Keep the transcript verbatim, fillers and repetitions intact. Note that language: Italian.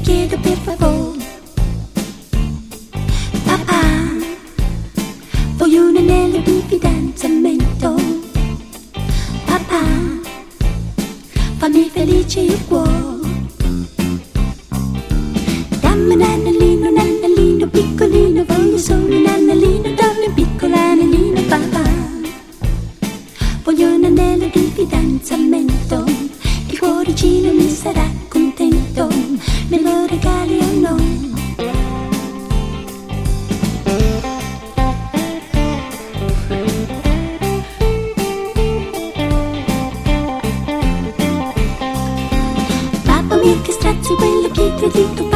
chiedo per favore. Papà, voglio un anello di fidanzamento. Papà, fammi felice il cuore. Dammi un anellino, un anellino piccolino, voglio solo un anellino, dammi un piccolo anellino, papà. Voglio un anello di fidanzamento, il cuoricino mi sarà contento, me lo regali o no? Papà mio che strazio, quello che ti ho detto.